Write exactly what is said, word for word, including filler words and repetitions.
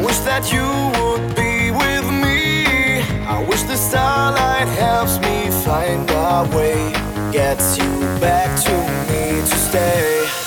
wish that you would be with me. I wish the starlight helps me find our way, gets you back to me to stay.